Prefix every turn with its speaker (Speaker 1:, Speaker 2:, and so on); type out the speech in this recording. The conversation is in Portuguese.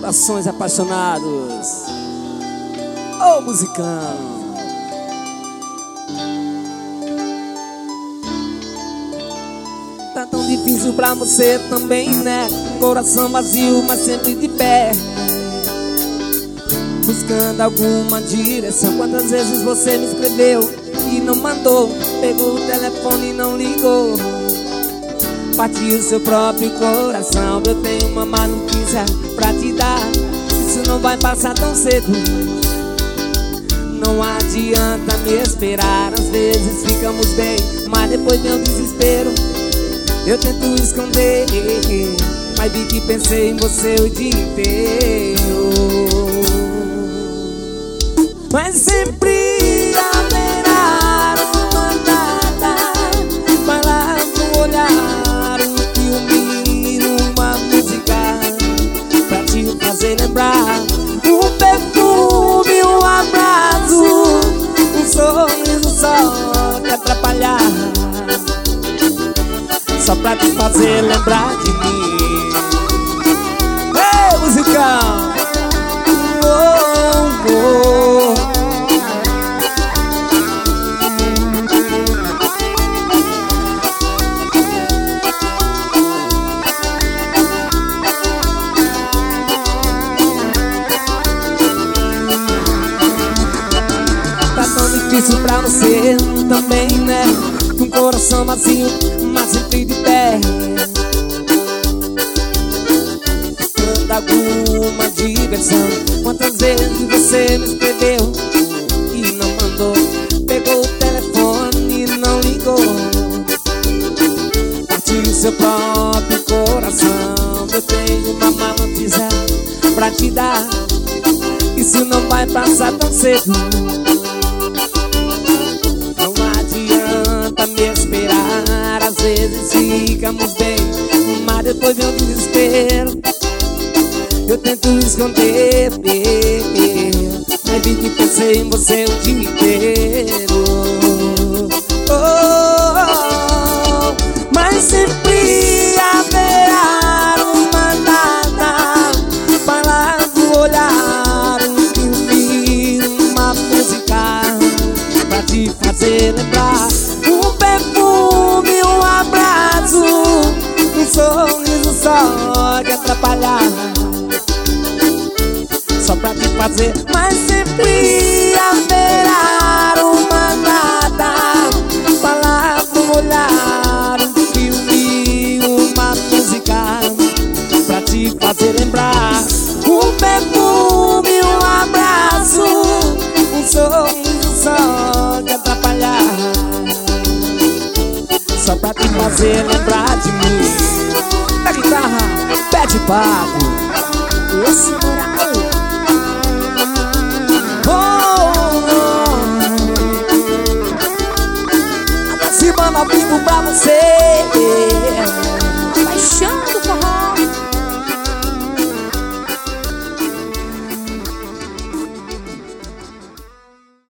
Speaker 1: Corações apaixonados. Ô musicão. Tá tão difícil pra você também, né? Coração vazio, mas sempre de pé, buscando alguma direção. Quantas vezes você me escreveu e não mandou? Pegou o telefone e não ligou. Partiu seu próprio coração. Eu tenho uma má notícia pra te dar: isso não vai passar tão cedo. Não adianta me esperar. Às vezes ficamos bem, mas depois vem o desespero. Eu tento esconder, mas vi que pensei em você o dia inteiro. Mas sempre haverá uma data, palavra, um olhar, um filme, uma música pra te fazer lembrar. Um perfume, um abraço, um sorriso só que atrapalhar, só pra te fazer lembrar de mim. Ei, musicão! Oh, oh. Tá tão difícil pra você também, né? Com coração vazio, mas sempre de pé, buscando alguma diversão. Quantas vezes você me escreveu e não mandou? Pegou o telefone e não ligou. Partiu seu próprio coração. Eu tenho uma má notícia pra te dar: isso não vai passar tão cedo. Não adianta me esperar. Às vezes ficamos bem, mas depois vem o desespero. Eu tento esconder, mas vi que pensei em você o dia inteiro. Oh, oh, oh. Mas sempre haverá uma data, palavra, um olhar, um filme, uma música pra te fazer lembrar. Um perfume, um abraço, um sorriso só que atrapalhar, só pra te fazer. Mas sempre haverá uma data, palavra, um olhar, um filme, uma música pra te fazer lembrar. Um perfume, um abraço, um sorriso só que atrapalhar, só pra te fazer lembrar de mim. Da guitarra, pede papo. Esse moral. Até cima ao vivo pra você. Paixão.